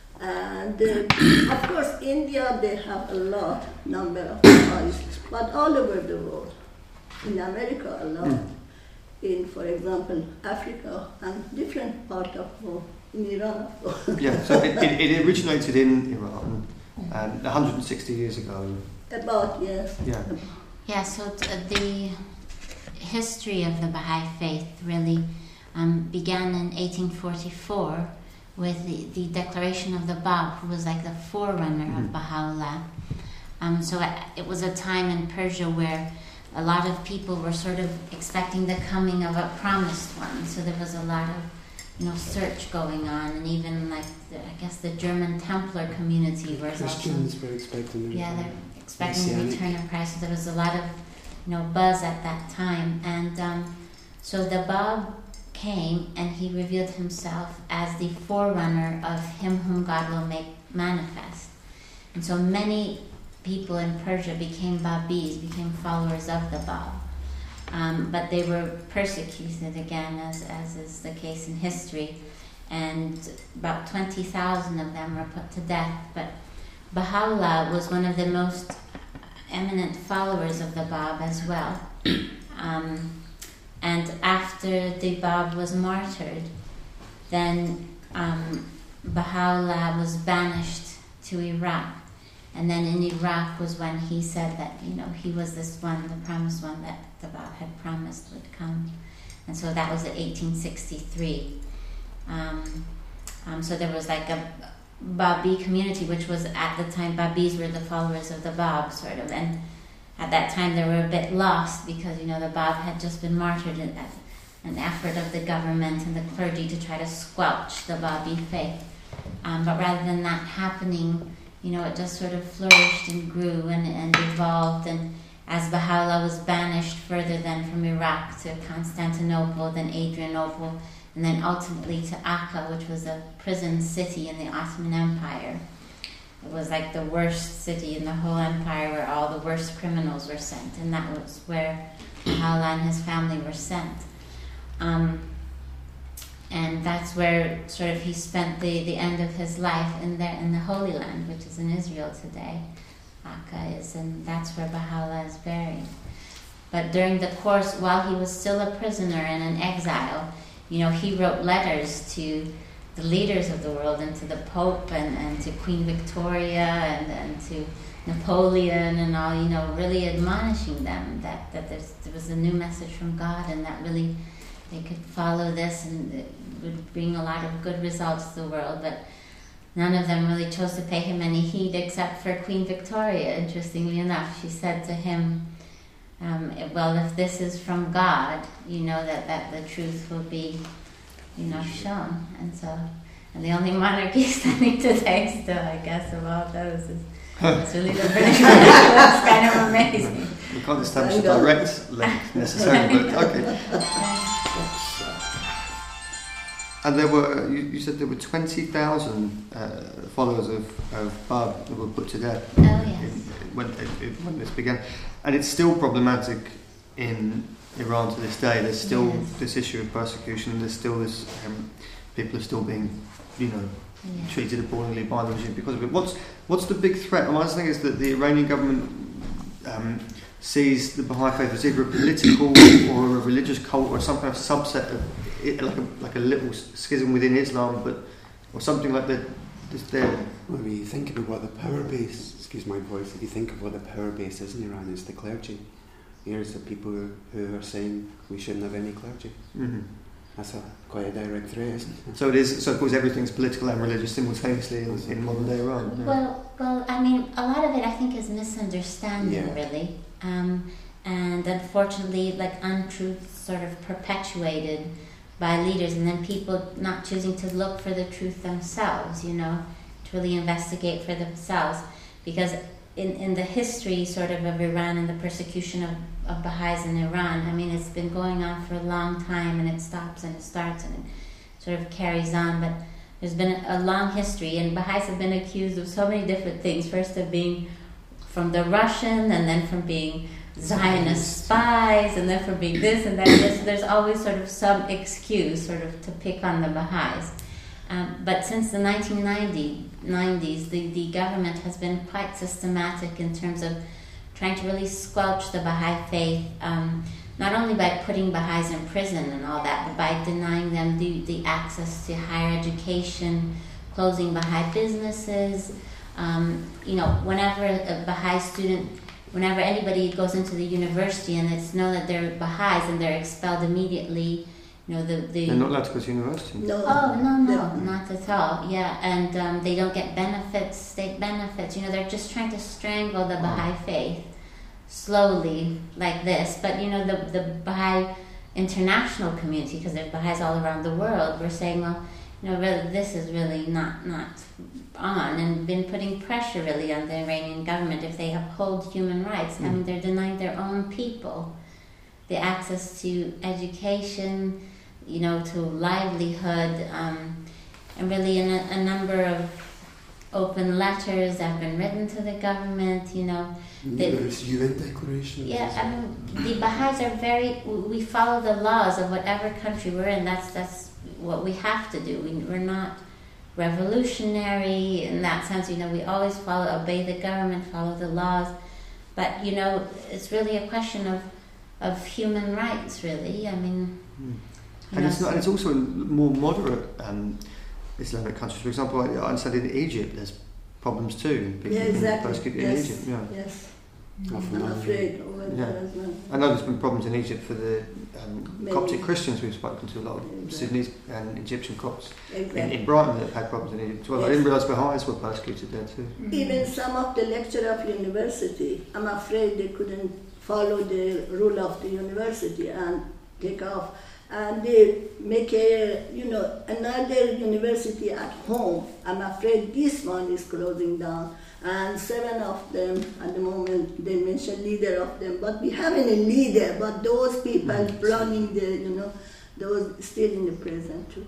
And uh, of course, India, they have a lot number of Baha'is, but all over the world. In America, a lot. Mm. In, for example, Africa and different part of uh, in Iran, of course. Yeah, so it, it, it originated in Iran um, one hundred sixty years ago. About, yes. Yeah. Yeah, so t- the history of the Baha'i faith really um, began in eighteen forty-four with the, the declaration of the Bab, who was like the forerunner mm-hmm. of Baha'u'llah. Um, so it, it was a time in Persia where a lot of people were sort of expecting the coming of a promised one. So there was a lot of, you know, search going on, and even like the, I guess the German Templar community was Christians also, were expecting. yeah, they're expecting the Messianic. return of Christ. So there was a lot of, you know, buzz at that time, and um, so the Bab came and he revealed himself as the forerunner of him whom God will make manifest. And so many people in Persia became Babis, became followers of the Bab. Um, but they were persecuted again, as, as is the case in history. And about twenty thousand of them were put to death. But Baha'u'llah was one of the most eminent followers of the Bab as well. Um, and after the Bab was martyred, then um, Baha'u'llah was banished to Iraq. And then in Iraq was when he said that, you know, he was this one, the promised one that the Bab had promised would come. And so that was in eighteen sixty-three. Um, um, so there was like a Babi community, which was at the time, Babis were the followers of the Bab, sort of. And at that time they were a bit lost because, you know, the Bab had just been martyred in an effort of the government and the clergy to try to squelch the Babi faith. Um, but rather than that happening, you know, it just sort of flourished and grew and, and evolved. And as Baha'u'llah was banished further then from Iraq to Constantinople, then Adrianople, and then ultimately to Akka, which was a prison city in the Ottoman Empire. It was like the worst city in the whole empire where all the worst criminals were sent, and that was where Baha'u'llah and his family were sent. Um, and that's where sort of he spent the, the end of his life in there in the Holy Land, which is in Israel today. Akka is, and that's where Baha'u'llah is buried. But during the course, while he was still a prisoner and in exile, you know, he wrote letters to the leaders of the world and to the Pope and, and to Queen Victoria and, and to Napoleon and all, you know, really admonishing them that, that there's, there was a new message from God and that really they could follow this and it would bring a lot of good results to the world. But none of them really chose to pay him any heed except for Queen Victoria, interestingly enough. She said to him, um, well, if this is from God, you know that, that the truth will be, you know, shown. And so, and the only monarchy standing today still, I guess, of all those is it's really the British monarchy. That's kind of amazing. We can't establish a direct link necessarily, but okay. And there were, you, you said there were twenty thousand uh, followers of, of Bab that were put to death Oh, yes. when, it, when this began. And it's still problematic in Iran to this day. There's still Yes. this issue of persecution. There's still this, um, people are still being, you know, Yeah. treated appallingly by the regime because of it. What's what's the big threat? And one thing is that the Iranian government um, sees the Baha'i faith as either a political or a religious cult or some kind of subset of it, like a like a little schism within Islam, but or something like that. Just there. Well, if you think about what the power base, excuse my voice, if you think of what the power base is in Iran, it's the clergy. Here's the people who, who are saying we shouldn't have any clergy. Mm-hmm. That's a, quite a direct threat, isn't it? So it is. So of course everything's political and religious simultaneously in, in modern day Iran. Yeah. Well, well, I mean, a lot of it I think is misunderstanding, Yeah. really, um, and unfortunately, like untruths sort of perpetuated by leaders, and then people not choosing to look for the truth themselves, you know, to really investigate for themselves, because in in the history sort of of Iran and the persecution of, of Baha'is in Iran, I mean, it's been going on for a long time, and it stops and it starts and it sort of carries on, but there's been a long history, and Baha'is have been accused of so many different things. First of being from the Russian, and then from being Zionist spies, and then from being this and that. There's, there's always sort of some excuse sort of to pick on the Baha'is. Um, but since the nineteen nineties, the, the government has been quite systematic in terms of trying to really squelch the Baha'i faith, um, not only by putting Baha'is in prison and all that, but by denying them the, the access to higher education, closing Baha'i businesses. Um, you know, whenever a Baha'i student, whenever anybody goes into the university and it's known that they're Baha'is and they're expelled immediately, you know, the... the They're not allowed to go to university. No. Oh, no, no, The- not at all, yeah, and um, they don't get benefits, state benefits, you know, they're just trying to strangle the Baha'i faith slowly, like this, but, you know, the, the Baha'i international community, because there's Baha'is all around the world, we're saying, well, you know, really, this is really not, not on, and been putting pressure really on the Iranian government if they uphold human rights. Mm. I mean, they're denying their own people the access to education, you know, to livelihood, um, and really in a, a number of open letters that have been written to the government, you know. Numerous U N declarations. Yeah, I mean, the Baha'is are very, we follow the laws of whatever country we're in. That's that's what we have to do. We, we're not revolutionary in that sense, you know, we always follow, obey the government, follow the laws. But, you know, it's really a question of, of human rights, really. I mean... Mm. And it's, not, and it's also in more moderate um, Islamic countries. For example, I, I understand in Egypt there's problems too. People Yeah, exactly. persecuted Yes. in Egypt. Yeah. Yes. Often I'm not. afraid over Yeah. there as well. I know there's been problems in Egypt for the um, Many. Coptic Christians. We've spoken to a lot of Exactly. Sudanese and Egyptian Copts Exactly. in, in Brighton that have had problems in Egypt as well. I Yes. didn't realise Baha'is were persecuted there too. Even some of the lecturer of university, I'm afraid they couldn't follow the rule of the university and take off. And they make a, you know, another university at home. I'm afraid this one is closing down. And seven of them, at the moment, they mention leader of them. But we haven't a leader, but those people running the, you know, those still in the prison too.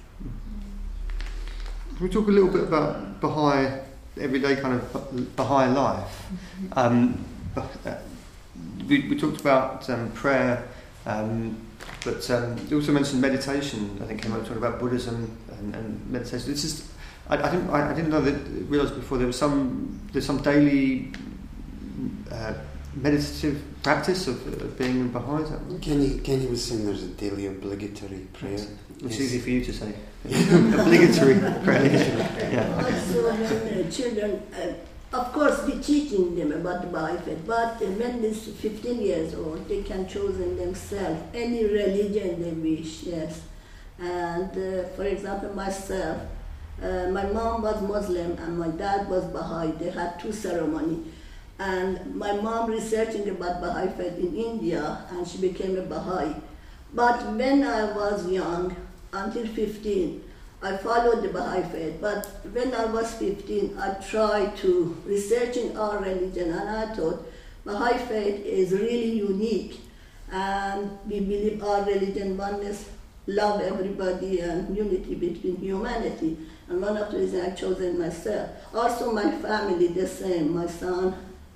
Can we talk a little bit about Baha'i, everyday kind of Baha'i life? Um, uh, we, we talked about um, prayer, um, but um, you also mentioned meditation. I think came up talking about Buddhism and, and meditation. It's just I, I didn't I, I didn't know that realised before there was some there's some daily uh, meditative practice of, of being in Baha'i. Is that right? Kenny, Kenny was saying there's a daily obligatory prayer. It's Yes. easy for you to say. Obligatory prayer. Yeah. Also, when uh, children, uh, of course, we teaching them about the Baha'i faith, but uh, when they're fifteen years old, they can choose themselves any religion they wish, yes. And uh, for example, myself, uh, my mom was Muslim and my dad was Baha'i. They had two ceremonies. And my mom researching about Baha'i faith in India, and she became a Baha'i. But when I was young, until fifteen, I followed the Baha'i faith. But when I was fifteen, I tried to research in our religion, and I thought Baha'i faith is really unique. And we believe our religion, oneness, love everybody and unity between humanity. And one of the reasons I've chosen myself. Also my family the same, my son,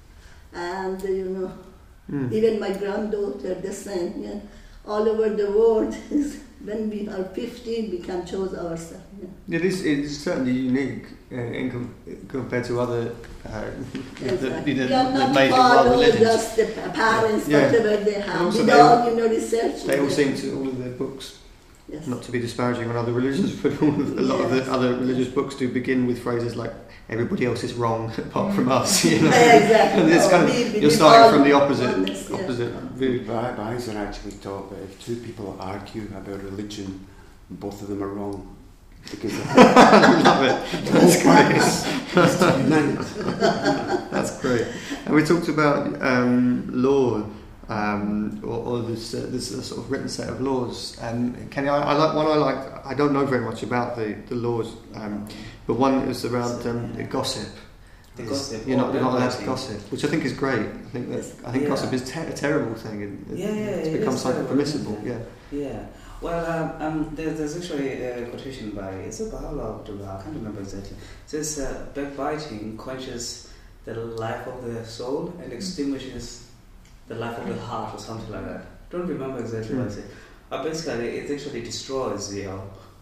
and uh, you know, Mm. even my granddaughter the same. Yeah. All over the world, when we are fifteen, we can choose ourselves. Yeah. It is it's certainly unique uh, in com- compared to other uh, Exactly. the, you know, You are the not major world follow religions. just the pa- parents, Yeah. whatever they And have, also without they you know research. They all seem to, all of their books, Yes. not to be disparaging on other religions, but all of, a lot of Yes. the other religious books do begin with phrases like "everybody else is wrong apart from us." You know, Yeah, exactly. and it's No, kind of, we- we you're live starting all from the opposite oneness, yeah. opposite view. But Baha'is are actually taught that if two people argue about religion, both of them are wrong. Because the whole, I love it. the whole point is, is to unite. That's great. And we talked about um, law, um, or, or this uh, this uh, sort of written set of laws. And can I, I like one I like. I don't know very much about the the laws, um, but one is around um, gossip. The Is- gossip, You're not, you're not allowed to backbiting. gossip, which I think is great. I think that I think Yeah. gossip is te- a terrible thing. And it- Yeah, yeah, it's it become is something terrible, permissible. isn't Yeah. Yeah. Well, um, um, there, there's actually a quotation by, it's a Baha'u'llah Abdullah, I can't remember exactly. It says, uh, backbiting quenches the life of the soul and extinguishes the life of the heart or something like that. Don't remember exactly what I said. But basically, it actually destroys your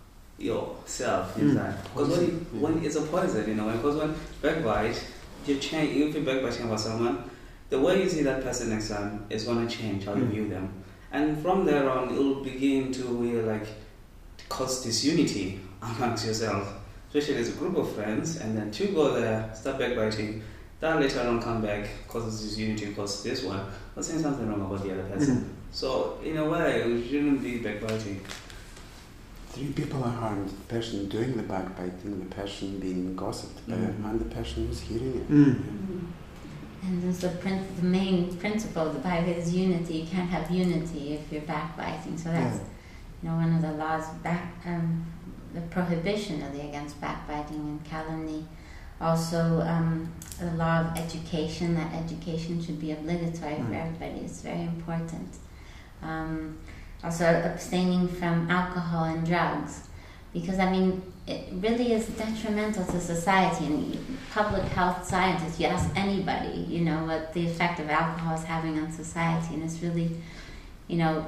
yourself Mm. inside. Because when, you, when it's a poison, you know, because when backbite, you change, if you're backbiting about someone, the way you see that person next time is going to change how you Mm. view them. And from there on, it will begin to really like cause disunity amongst yourself. Especially as a group of friends, and then two go there, start backbiting, then later on come back, causes disunity, cause this one, but saying something wrong about the other person. Mhm. So, in a way, we shouldn't be backbiting. Three people are harmed: the person doing the backbiting, the person being gossiped about, Mhm. and the person who's hearing it. Mm. And there's the, prin- the main principle of the Bible is unity. You can't have unity if you're backbiting. So that's Yeah. you know one of the laws back um, the prohibition of the against backbiting and calumny. Also, um, the law of education, that education should be obligatory for Mm. everybody. It's very important. Um, also, abstaining from alcohol and drugs, because I mean, it really is detrimental to society. And public health scientists, you ask anybody, you know, what the effect of alcohol is having on society, and it's really, you know,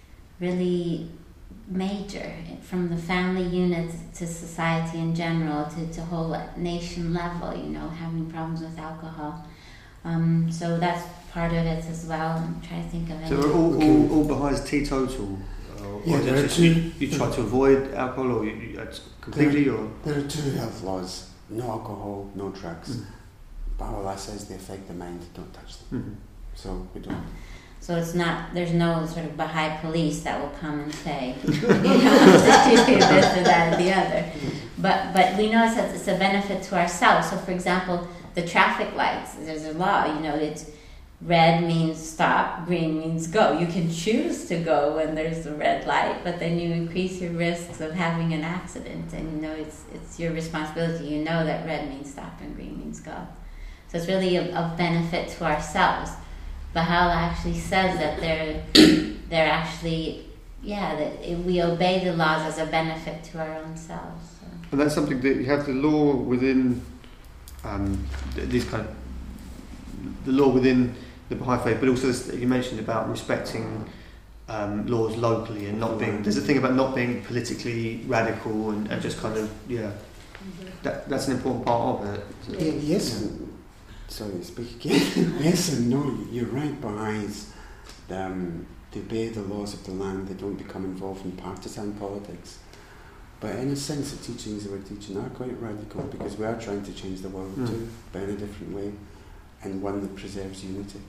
really major, from the family unit to society in general, to, to whole nation level, you know, having problems with alcohol. Um, so that's part of it as well. I'm trying to think of it. So are all, all, all Baha'is teetotal? Or Yeah, is it there are just two- you, you try to avoid alcohol, or you, you, it's completely, or There are two health laws: no alcohol, no drugs. Mm. Baha'u'llah says they affect the mind, don't touch them. Mhm. So we don't. So it's not, there's no sort of Baha'i police that will come and say, you know, that you do this or that or the other. But but we know it's a, it's a benefit to ourselves. So for example, the traffic lights, there's a law, you know, it's red means stop, green means go. You can choose to go when there's a red light, but then you increase your risks of having an accident, and you know it's it's your responsibility. You know that red means stop and green means go. So it's really of, of benefit to ourselves. Baha'u'llah actually says that they're they're actually, yeah, that if we obey the laws as a benefit to our own selves. So. and that's something that you have the law within um, th- these kind of the law within the Baha'i faith, but also this, you mentioned about respecting um, laws locally and not being. There's a thing about not being politically radical and, and just kind of yeah. That that's an important part of it. Yeah, yes. And, sorry, speak again. Yes and no. You're right, Baha'is. Um, they obey the laws of the land. They don't become involved in partisan politics. But in a sense, the teachings that we're teaching are quite radical, because we are trying to change the world Mm. too, but in a different way, and one that preserves unity.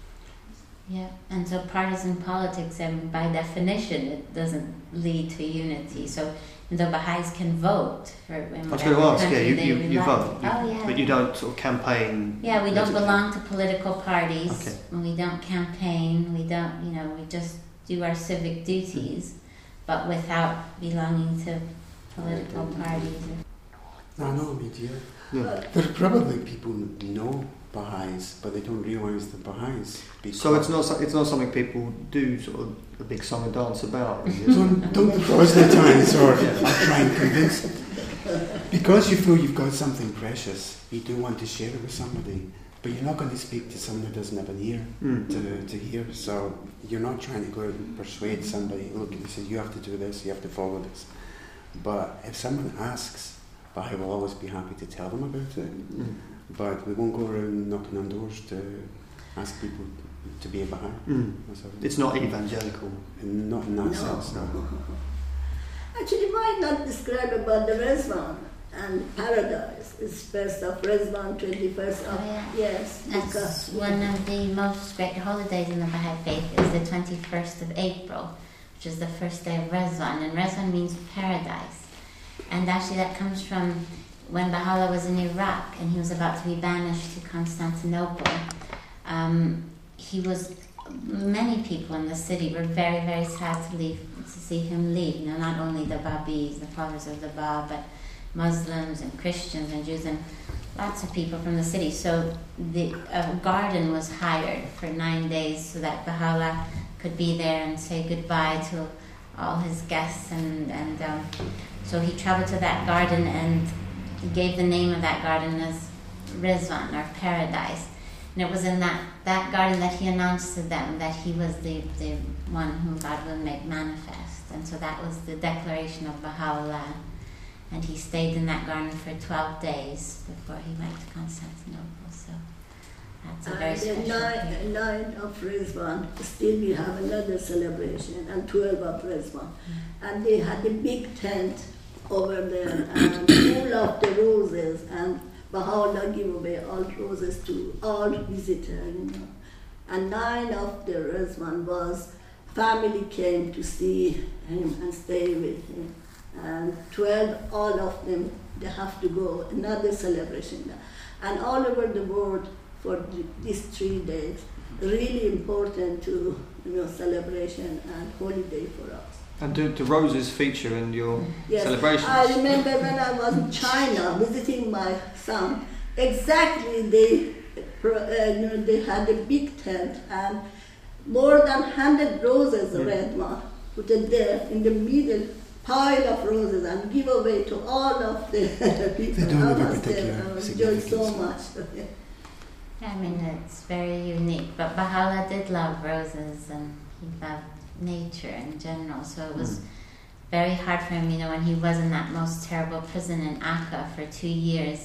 Yeah, and so partisan politics, and by definition, it doesn't lead to unity. So the Baha'is can vote for in I was whatever going to ask, yeah, country you, they you, would you like. vote, you, Oh, yeah. but you don't sort of campaign. Yeah, we don't politically. belong to political parties. Okay. And we don't campaign. We don't, you know, we just do our civic duties, but without belonging to political parties. No, no, me dear. Yeah. There are probably people who know Baha'is, but they don't realise they're Baha'is. So it's not so- it's not something people do sort of a big song and dance about. Is it? Don't, don't proselytise or try and convince them. Because you feel you've got something precious, you do want to share it with somebody, but you're not going to speak to someone who doesn't have an ear Mm. to, to hear. So you're not trying to go out and persuade somebody, look, you say, you have to do this, you have to follow this. But if someone asks, Baha'i will always be happy to tell them about it. Mm. But we won't go around knocking on doors to ask people to be a Baha'i. Mm. That's how- It's not evangelical. Not in that No. sense, no. Actually, why not describe about the Rizwan and paradise? It's first of Rizwan, twenty-first of, Oh, yeah. yes. That's because- one of the most great holidays in the Baha'i faith is the twenty-first of April, which is the first day of Rizwan, and Rizwan means paradise. And actually that comes from when Baha'u'llah was in Iraq and he was about to be banished to Constantinople. Um, he was, many people in the city were very, very sad to leave, to see him leave. You know, not only the Babis, the followers of the Ba, but Muslims and Christians and Jews and lots of people from the city. So the a garden was hired for nine days so that Baha'u'llah could be there and say goodbye to all his guests. And, and um, so he traveled to that garden and he gave the name of that garden as Rizwan, or paradise. And it was in that, that garden that he announced to them that he was the, the one whom God will make manifest. And so that was the declaration of Baha'u'llah. And he stayed in that garden for twelve days before he went to Constantinople. So that's a very And special the nine, period. nine of Rizwan, still we have another celebration, and twelve of Rizwan. And they had a big tent over there, and full of the roses, and Baha'u'llah give away all roses to all visitors, you know. And nine of the Rizwan was, family came to see him and stay with him. And twelve, all of them, they have to go, another celebration. And all over the world for th- these three days, really important to, you know, celebration and holiday for us. And do, do roses feature in your Yes, celebrations? I remember when I was in China visiting my son, exactly they, pro- uh, you know, they had a big tent and more than one hundred roses, Mm. red one, put it there in the middle, pile of roses, and give away to all of the people. They don't have I a was there, particular I was enjoyed so much. significance. I mean, it's very unique. But Baha'u'llah did love roses and he loved nature in general. So it was Mm. very hard for him, you know, when he was in that most terrible prison in Akka for two years.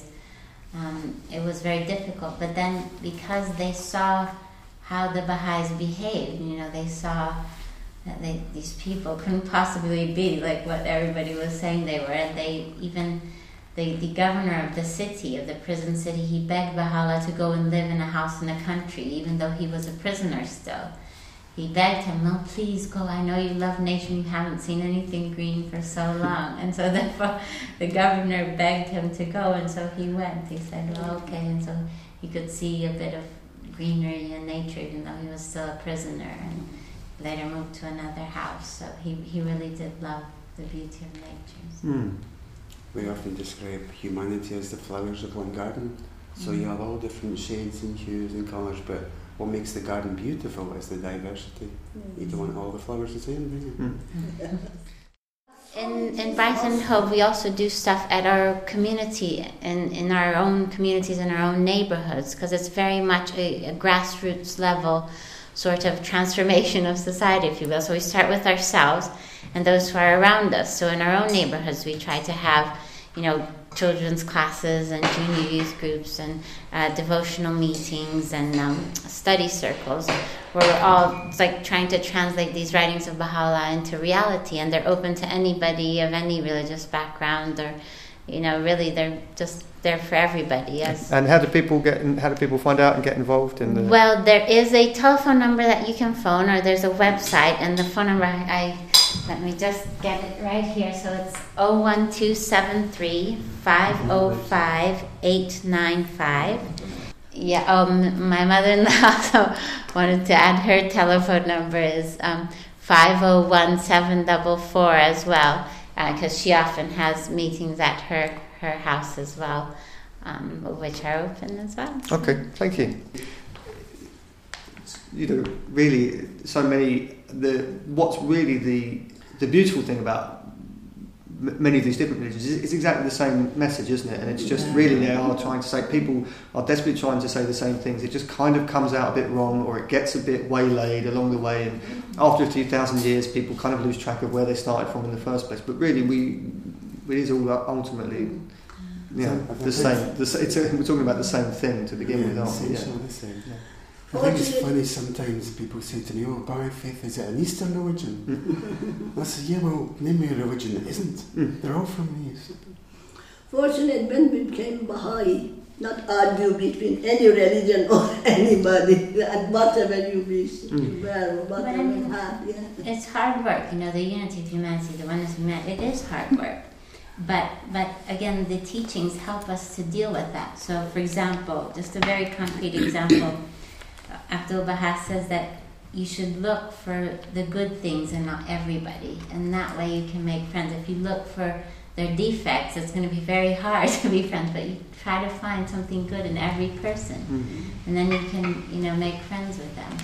Um, it was very difficult. But then because they saw how the Baha'is behaved, you know, they saw that they, these people couldn't possibly be like what everybody was saying they were. And they even, the, the governor of the city, of the prison city, he begged Baha'u'llah to go and live in a house in the country, even though he was a prisoner still. He begged him, no, please go. I know you love nature. You haven't seen anything green for so long. And so therefore the governor begged him to go, and so he went. He said, well, okay. And so he could see a bit of greenery and nature, even though he was still a prisoner, and later moved to another house. So he, he really did love the beauty of nature. Mm. We often describe humanity as the flowers of one garden. So you have all different shades and hues and colours, but what makes the garden beautiful is the diversity. You don't want all the flowers the same, do you? Mm. In, in Brighton Hope, we also do stuff at our community, in, in our own communities, in our own neighborhoods, because it's very much a, a grassroots level sort of transformation of society, if you will. So we start with ourselves and those who are around us. So in our own neighborhoods, we try to have, you know, children's classes and junior youth groups and uh, devotional meetings and um, study circles where we're all, it's like trying to translate these writings of Baha'u'llah into reality, and they're open to anybody of any religious background, or, you know, really they're just there for everybody. As And how do people get? In, how do people find out and get involved in the? well, there is a telephone number that you can phone, or there's a website, and the phone number, I let me just get it right here. So it's oh one two seven three, five oh five, eight nine five. Yeah, um, my mother-in-law also wanted to add her telephone number is um, five oh one, seven four four as well, because uh, she often has meetings at her, her house as well. um, which are open as well. Okay, thank you. You know, really, so many. The what's really the the beautiful thing about m- many of these different religions is it's exactly the same message, isn't it? And it's just really they are trying to say, people are desperately trying to say the same things. It just kind of comes out a bit wrong, or it gets a bit waylaid along the way. And after a few thousand years, people kind of lose track of where they started from in the first place. But really, we it is all ultimately. Yeah, the same. The, it's a, we're talking about the same thing to begin yeah, with, aren't we? Yeah. the same. Yeah. I think it's funny sometimes people say to me, oh, Baha'i faith, is it an Eastern religion? I say, yeah, well, name me a religion that isn't. Mm. They're all from the East. Fortunately, when we became Baha'i, not argue between any religion or anybody, and whatever you wish, Mm. well, whatever you have, yeah. It's hard work, you know, the unity of humanity, the oneness of humanity, it is hard work. But, but again, the teachings help us to deal with that. So, for example, just a very concrete example, Abdul Baha says that you should look for the good things and not everybody, and that way you can make friends. If you look for their defects, it's going to be very hard to be friends, but you try to find something good in every person, Mm-hmm. and then you can, you know, make friends with them.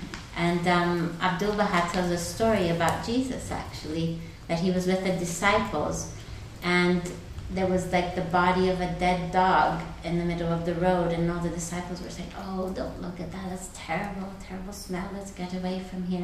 And um, Abdul Baha tells a story about Jesus, actually, that he was with the disciples, and there was like the body of a dead dog in the middle of the road, and all the disciples were saying, oh, don't look at that, that's terrible, terrible smell, let's get away from here.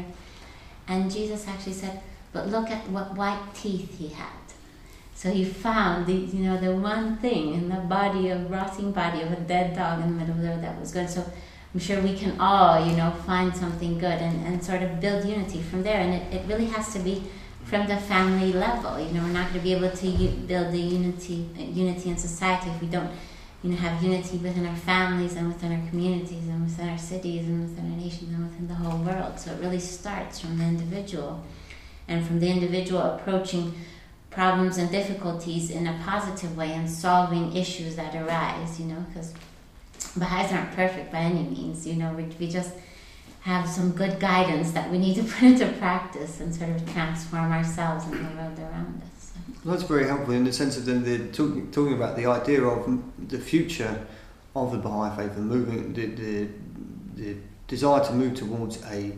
And Jesus actually said, but look at what white teeth he had. So he found the, you know, the one thing in the body, of rotting body of a dead dog in the middle of the road that was good. So I'm sure we can all, you know, find something good and, and sort of build unity from there. And it, it really has to be from the family level. You know, we're not going to be able to u- build the unity unity in society if we don't, you know, have unity within our families and within our communities and within our cities and within our nations and within the whole world. So it really starts from the individual, and from the individual approaching problems and difficulties in a positive way and solving issues that arise, you know, because Baha'is aren't perfect by any means, you know, we, we just have some good guidance that we need to put into practice and sort of transform ourselves and the world around us. So. Well, that's very helpful in the sense of the, the talking, talking about the idea of the future of the Baha'i faith and moving the, the, the desire to move towards a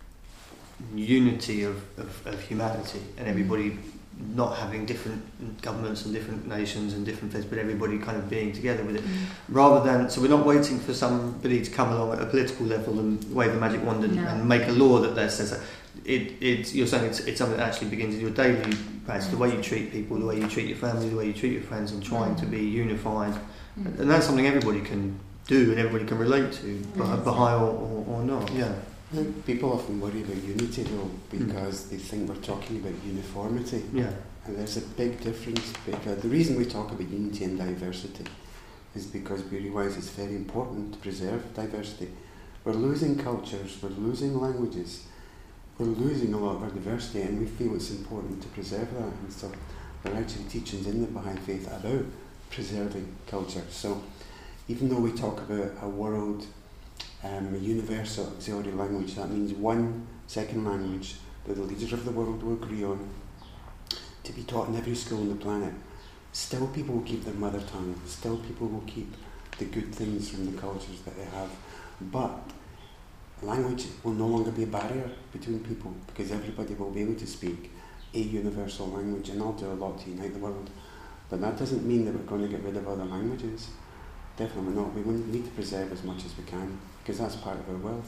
unity of, of, of humanity and everybody not having different governments and different nations and different things, but everybody kind of being together with it, mm-hmm. rather than, so we're not waiting for somebody to come along at a political level and wave a magic wand and, no. and make a law that there says that. It, it, you're saying it's, it's something that actually begins in your daily practice, the way you treat people, the way you treat your family, the way you treat your friends, and trying mm-hmm. to be unified. Mm-hmm. And that's something everybody can do and everybody can relate to, mm-hmm. Baha'i or, or, or not. Yeah. I think people often worry about unity though because mm. they think we're talking about uniformity. Yeah. And there's a big difference, because the reason we talk about unity and diversity is because we realise it's very important to preserve diversity. We're losing cultures, we're losing languages, we're losing a lot of our diversity, and we feel it's important to preserve that. And so there are actually teachings in the Baha'i faith about preserving culture. So even though we talk about a world Um, a universal auxiliary language, that means one second language that the leaders of the world will agree on to be taught in every school on the planet. Still people will keep their mother tongue, still people will keep the good things from the cultures that they have, but language will no longer be a barrier between people because everybody will be able to speak a universal language, and I'll do a lot to unite the world. But that doesn't mean that we're going to get rid of other languages. Definitely not. We need to preserve as much as we can, because that's part of our wealth.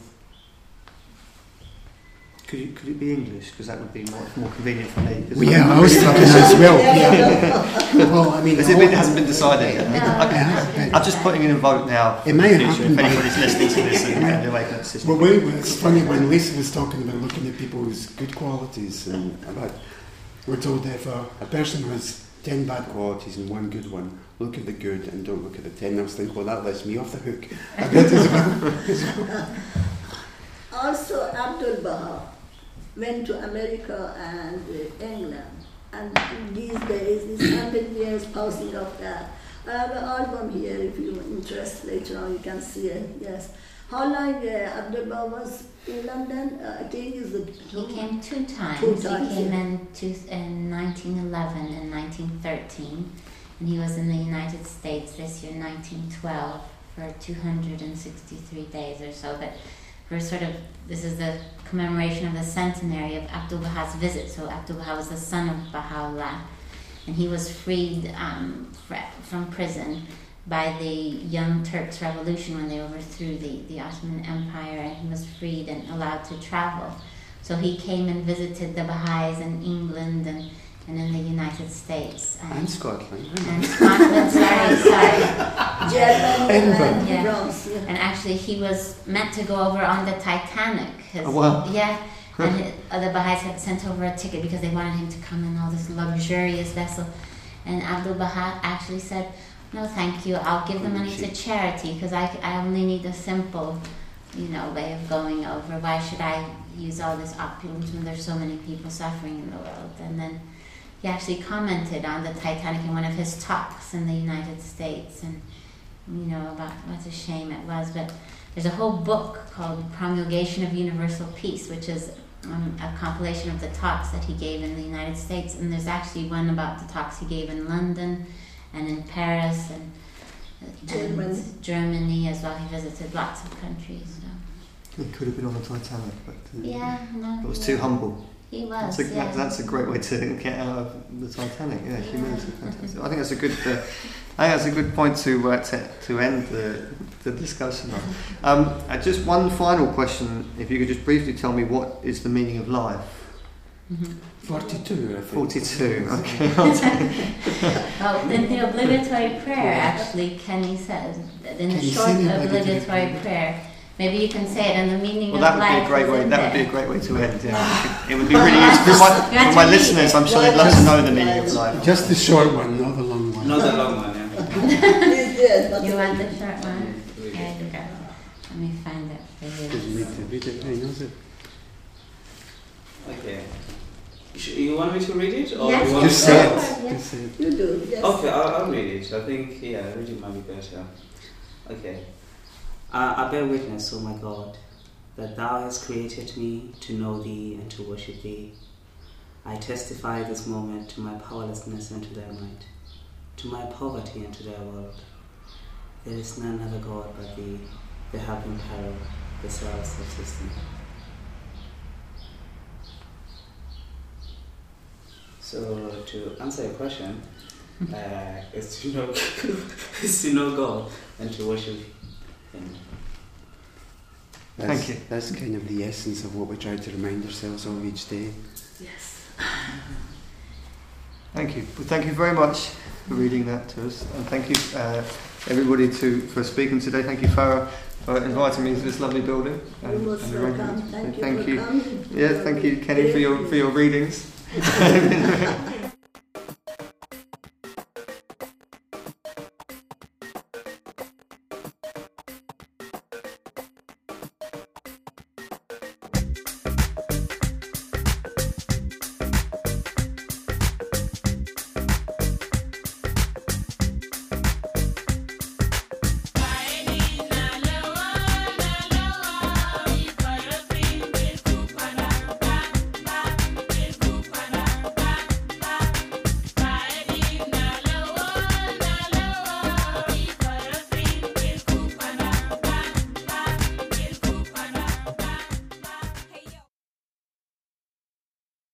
Could, you, could it be English? Because that would be more, more convenient for me. Well, yeah, I was thinking as well. Yeah. Well, I mean, it, it hasn't been decided yet. Okay. I'm just putting in a vote now. It may happen. If anybody's listening to this and they're making that decision. Well, wait, it's funny when Lisa was talking about looking at people's good qualities and about. We're told that if a, a person has ten bad qualities and one good one, look at the good and don't look at the ten. I was thinking, well, that lets me off the hook a bit as well. Also, Abdul Baha went to America and uh, England, and these days, this hundred years passing of that. I have an album here, if you're interested later on, you can see it, yes. How long uh, Abdul Baha was in London? Uh, I think is the He came two times. Two times, he came yeah. in, two, in nineteen eleven and nineteen thirteen. and he was in the United States this year, nineteen twelve, for two hundred sixty-three days or so. But we're sort of, this is the commemoration of the centenary of Abdu'l-Baha's visit. So Abdu'l-Baha was the son of Baha'u'llah, and he was freed um, fr- from prison by the Young Turks Revolution when they overthrew the, the Ottoman Empire, and he was freed and allowed to travel. So he came and visited the Baha'is in England and, and in the United States. And, And Scotland. and Scotland, sorry, sorry. Germany Edinburgh. and Yeah. France. Yeah. And actually he was meant to go over on the Titanic. His, Oh, wow. Yeah. And his, uh, the Baha'is had sent over a ticket because they wanted him to come in all this luxurious vessel. And Abdu'l-Baha actually said, no, thank you, I'll give the money to charity because I, I only need a simple, you know, way of going over. Why should I use all this opulence when there's so many people suffering in the world? And then he actually commented on the Titanic in one of his talks in the United States, and, you know, about what a shame it was. But there's a whole book called Promulgation of Universal Peace, which is um, a compilation of the talks that he gave in the United States. And there's actually one about the talks he gave in London and in Paris and, Germany. and Germany as well. He visited lots of countries. So. He could have been on the Titanic, but uh, Yeah, no. it was he too was. humble. He was. That's a, yeah. that, that's a great way to get out of the Titanic. Yeah, humility, fantastic. I think that's a good. Uh, I think that's a good point to uh, to, to end the the discussion on. Um, uh, just one final question. If you could just briefly tell me what is the meaning of life? Mm-hmm. forty-two, I think. Forty-two. Okay. I'll take- Well, in the obligatory prayer, actually, Kenny says, that in the Can you short say the obligatory obligatory prayer, maybe you can say it, and the meaning Well, of that would life be a great is way. in That would be there. a great way to end. Yeah, it would be really useful for my, You have for to my read listeners. it. I'm sure they'd love to know the meaning of life. Just the short one, not the long one. Not the long one, yeah. Yes, but You want the short one? There you go. Let me find it for Doesn't you. need to read it, he knows it. Okay. Sh- You want me to read it? Or Yes, you want Just me say to- yes. it. Just say it. you do. Yes. Okay, I'll, I'll read it. I think, yeah, reading might be better. Okay. I, I bear witness, O my God, that Thou hast created me to know Thee and to worship Thee. I testify this moment to my powerlessness and to Thy might, to my poverty and to Thy world. There is none other God but Thee, the helping peril, the self-subsistent. So, to answer your question, uh, is to know is to know God and to worship Him. That's, Thank you. That's kind of the essence of what we try to remind ourselves of each day. Thank you. Well, thank you very much for reading that to us, and thank you uh, everybody to for speaking today. Thank you, Farah, for inviting me to this lovely building. You're and- most and welcome. arranging it. Thank you Thank for you. coming. Yeah, thank you, Kenny, for your for your readings.